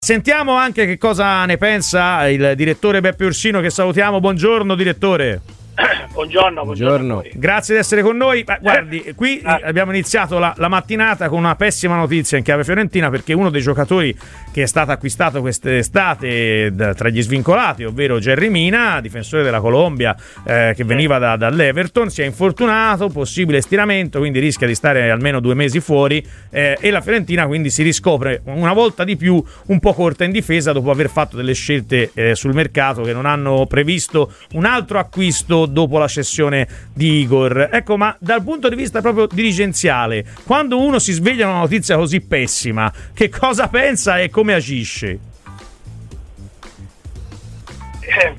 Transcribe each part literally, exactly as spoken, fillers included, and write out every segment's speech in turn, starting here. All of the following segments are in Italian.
Sentiamo anche che cosa ne pensa il direttore Beppe Orsino, che salutiamo. Buongiorno direttore. Buongiorno, buongiorno. buongiorno. Grazie di essere con noi. Ma guardi, qui ah. abbiamo iniziato la, la mattinata con una pessima notizia in chiave fiorentina, perché uno dei giocatori che è stato acquistato quest'estate da, tra gli svincolati, ovvero Jerry Mina, difensore della Colombia, eh, che veniva da, dall'Everton, si è infortunato, possibile stiramento, quindi rischia di stare almeno due mesi fuori, eh, e la Fiorentina quindi si riscopre una volta di più un po' corta in difesa dopo aver fatto delle scelte eh, sul mercato che non hanno previsto un altro acquisto dopo la cessione di Igor. Ecco, ma dal punto di vista proprio dirigenziale, quando uno si sveglia una notizia così pessima, che cosa pensa e come agisce? Eh,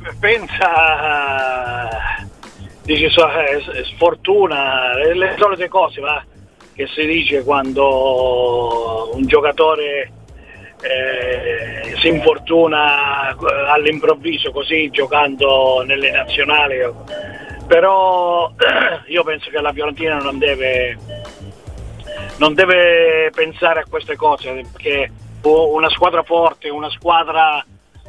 pensa, dice sfortuna, le solite cose va, che si dice quando un giocatore eh, si infortuna all'improvviso così giocando nelle nazionali. Però io penso che la Fiorentina non deve non deve pensare a queste cose, perché una squadra forte, una squadra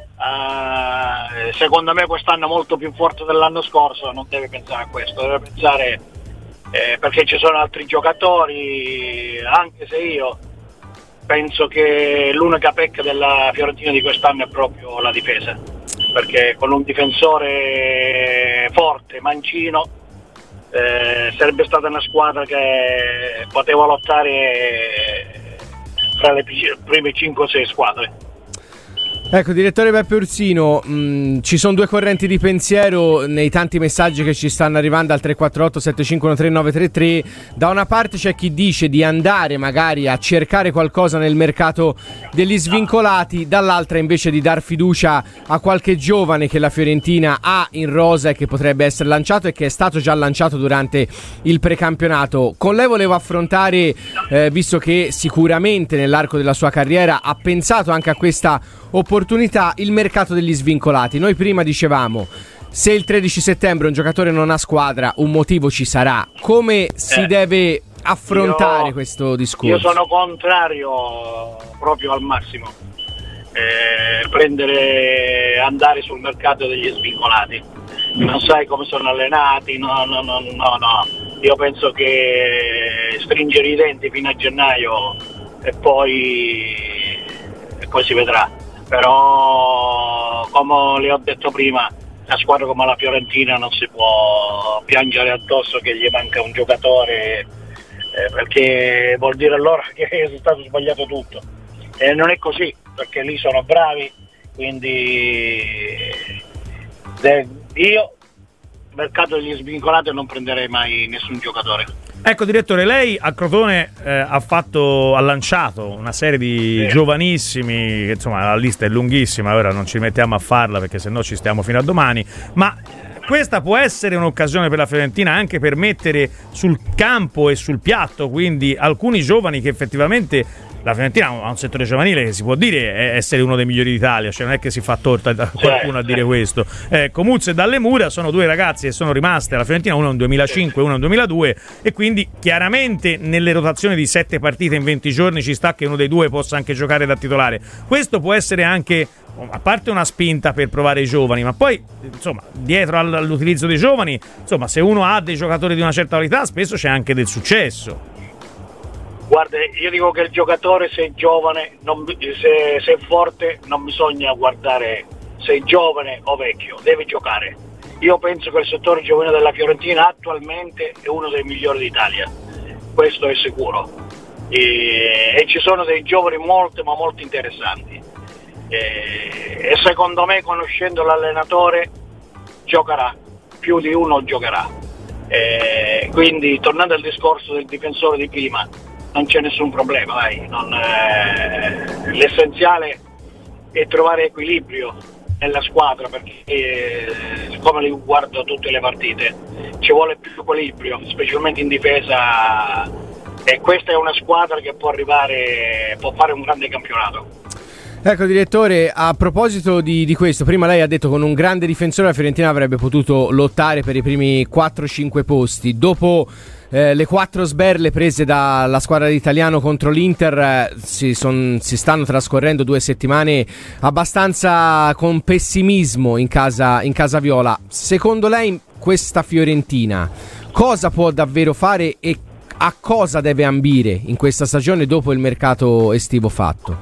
uh, secondo me quest'anno molto più forte dell'anno scorso, non deve pensare a questo, deve pensare eh, perché ci sono altri giocatori, anche se io penso che l'unica pecca della Fiorentina di quest'anno è proprio la difesa, perché con un difensore forte, mancino, eh, sarebbe stata una squadra che poteva lottare fra le prime cinque o sei squadre. Ecco, direttore Beppe Orsino, mh, ci sono due correnti di pensiero nei tanti messaggi che ci stanno arrivando al tre quattro otto sette cinque uno tre nove tre tre. Da una parte c'è chi dice di andare magari a cercare qualcosa nel mercato degli svincolati, dall'altra invece di dar fiducia a qualche giovane che la Fiorentina ha in rosa e che potrebbe essere lanciato e che è stato già lanciato durante il precampionato. Con lei volevo affrontare, eh, visto che sicuramente nell'arco della sua carriera ha pensato anche a questa opportunità, il mercato degli svincolati. Noi prima dicevamo, se il tredici settembre un giocatore non ha squadra, un motivo ci sarà. Come si eh, deve affrontare io, questo discorso? Io sono contrario proprio al massimo, eh, prendere, andare sul mercato degli svincolati. Non sai come sono allenati, no, no, no, no, no. Io penso che stringere i denti fino a gennaio e poi, e poi si vedrà. Però, come le ho detto prima, una squadra come la Fiorentina non si può piangere addosso che gli manca un giocatore, eh, perché vuol dire allora che è stato sbagliato tutto, e non è così, perché lì sono bravi, quindi de- io mercato degli svincolati non prenderei mai nessun giocatore. Ecco, direttore, lei a Crotone eh, ha fatto, ha lanciato una serie di sì. giovanissimi, che, insomma la lista è lunghissima, ora non ci mettiamo a farla perché sennò ci stiamo fino a domani, ma questa può essere un'occasione per la Fiorentina anche per mettere sul campo e sul piatto quindi alcuni giovani che effettivamente la Fiorentina ha un settore giovanile che si può dire essere uno dei migliori d'Italia, cioè non è che si fa torta da qualcuno a dire questo. Eh, Comuzzo e Dalle Mura sono due ragazzi che sono rimaste alla Fiorentina, uno nel duemilacinque e uno nel duemiladue, e quindi chiaramente nelle rotazioni di sette partite in venti giorni ci sta che uno dei due possa anche giocare da titolare. Questo può essere anche, a parte una spinta per provare i giovani, ma poi insomma dietro all'utilizzo dei giovani, insomma se uno ha dei giocatori di una certa qualità spesso c'è anche del successo. Guarda, io dico che il giocatore, se è giovane, non, se, se è forte, non bisogna guardare se è giovane o vecchio, deve giocare. Io penso che il settore giovanile della Fiorentina attualmente è uno dei migliori d'Italia, questo è sicuro, e, e ci sono dei giovani molto ma molto interessanti, e, e secondo me, conoscendo l'allenatore, giocherà, più di uno giocherà, e quindi tornando al discorso del difensore di prima, non c'è nessun problema, dai. Non, eh, l'essenziale è trovare equilibrio nella squadra, perché eh, siccome li guardo tutte le partite ci vuole più equilibrio, specialmente in difesa, e questa è una squadra che può arrivare, può fare un grande campionato. Ecco, direttore, a proposito di, di questo, prima lei ha detto che con un grande difensore la Fiorentina avrebbe potuto lottare per i primi quattro cinque posti. Dopo eh, le quattro sberle prese dalla squadra di Italiano contro l'Inter eh, si, son, si stanno trascorrendo due settimane abbastanza con pessimismo in casa, in casa viola. Secondo lei questa Fiorentina cosa può davvero fare e a cosa deve ambire in questa stagione dopo il mercato estivo fatto?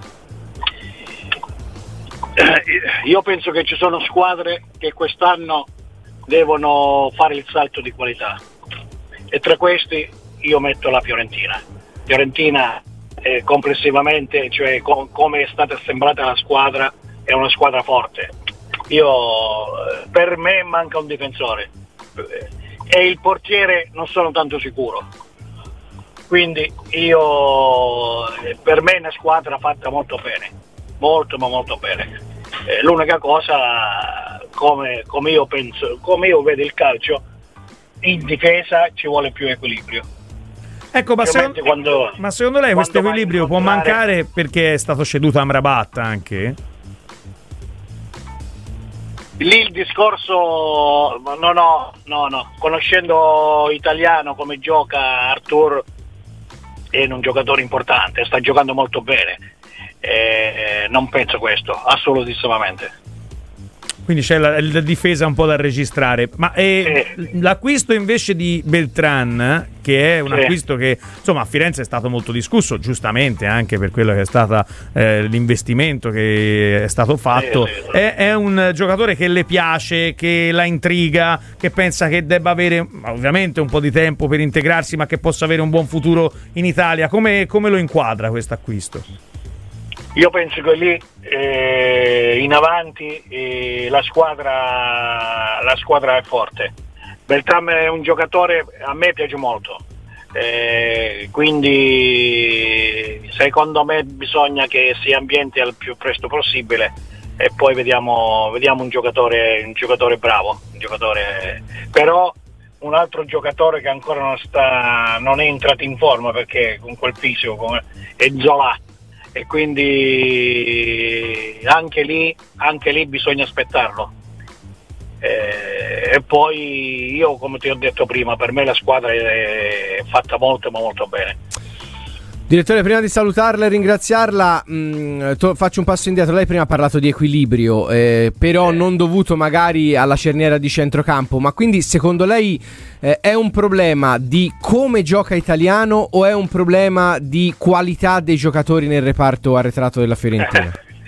Io penso che ci sono squadre che quest'anno devono fare il salto di qualità e tra questi io metto la Fiorentina. Fiorentina eh, complessivamente, cioè com- come è stata assemblata la squadra, è una squadra forte. Io per me manca un difensore e il portiere non sono tanto sicuro. Quindi io per me è una squadra fatta molto bene, molto ma molto bene. Eh, l'unica cosa, come, come io penso, come io vedo il calcio, in difesa ci vuole più equilibrio. Ecco, ma secondo, quando, ma secondo lei questo equilibrio può mancare perché è stato ceduto Amrabat anche? Lì il discorso, no no, no, no, conoscendo Italiano come gioca Artur, è un giocatore importante, sta giocando molto bene, eh, non penso questo, assolutamente. Quindi c'è la, la difesa un po' da registrare, ma eh, sì. L'acquisto invece di Beltran, che è un sì. acquisto che insomma a Firenze è stato molto discusso, giustamente anche per quello che è stato eh, l'investimento che è stato fatto, sì, sì, sì. È, è un giocatore che le piace, che la intriga, che pensa che debba avere ovviamente un po' di tempo per integrarsi, ma che possa avere un buon futuro in Italia. Come, come lo inquadra questo acquisto? Io penso che lì eh, in avanti eh, la squadra la squadra è forte. Beltran è un giocatore, a me piace molto, eh, quindi secondo me bisogna che si ambienti al più presto possibile e poi vediamo, vediamo un giocatore un giocatore bravo, un giocatore, però un altro giocatore che ancora non sta non è entrato in forma perché con quel fisico come, è Zola. E quindi anche lì, anche lì bisogna aspettarlo. E, e poi io, come ti ho detto prima, per me la squadra è fatta molto ma molto bene. Direttore, prima di salutarla e ringraziarla, mh, to- faccio un passo indietro. Lei prima ha parlato di equilibrio, eh, però eh. non dovuto magari alla cerniera di centrocampo, ma quindi secondo lei eh, è un problema di come gioca Italiano o è un problema di qualità dei giocatori nel reparto arretrato della Fiorentina?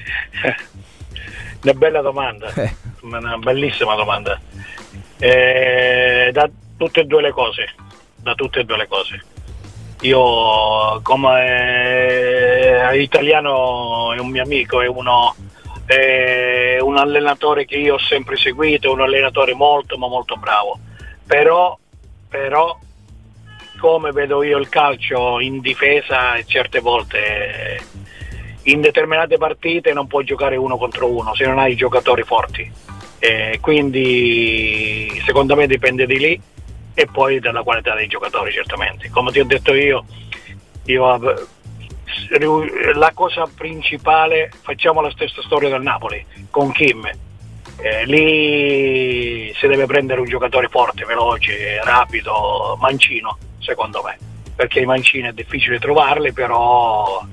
Una bella domanda, eh. una bellissima domanda. Eh, da tutte e due le cose, da tutte e due le cose. Io come eh, Italiano è un mio amico, è uno è un allenatore che io ho sempre seguito, è un allenatore molto ma molto bravo, però, però come vedo io il calcio in difesa certe volte in determinate partite non puoi giocare uno contro uno se non hai giocatori forti, eh, quindi secondo me dipende di lì e poi dalla qualità dei giocatori, certamente. Come ti ho detto io, io la cosa principale, facciamo la stessa storia del Napoli con Kim, eh, lì si deve prendere un giocatore forte, veloce, rapido, mancino, secondo me, perché i mancini è difficile trovarli, però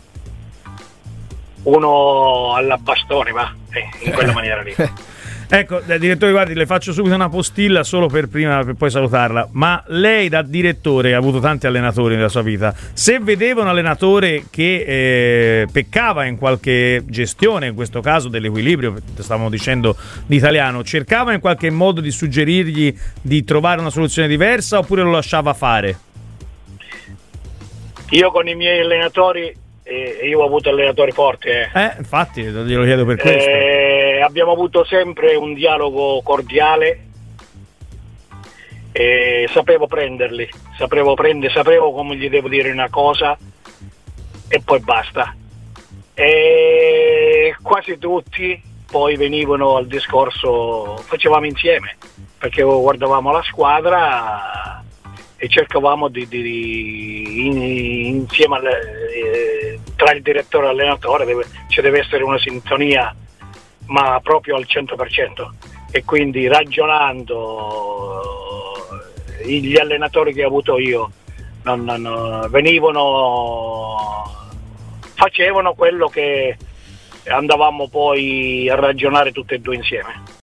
uno alla bastone va, eh, in quella maniera lì. Ecco, direttore, guardi, le faccio subito una postilla solo per prima, per poi salutarla. Ma lei da direttore ha avuto tanti allenatori nella sua vita. Se vedeva un allenatore che eh, peccava in qualche gestione, in questo caso dell'equilibrio, stavamo dicendo di Italiano, cercava in qualche modo di suggerirgli di trovare una soluzione diversa oppure lo lasciava fare? Io con i miei allenatori, eh, io ho avuto allenatori forti. Eh, eh infatti, glielo chiedo per questo. Eh, abbiamo avuto sempre un dialogo cordiale e sapevo prenderli, sapevo prendere, sapevo come gli devo dire una cosa e poi basta. E quasi tutti poi venivano al discorso, facevamo insieme, perché guardavamo la squadra e cercavamo di, di, di in, insieme al, eh, tra il direttore e l'allenatore deve, ci deve essere una sintonia, ma proprio al cento per cento, e quindi ragionando gli allenatori che ho avuto io non, non, non, venivano, facevano quello che andavamo poi a ragionare tutti e due insieme.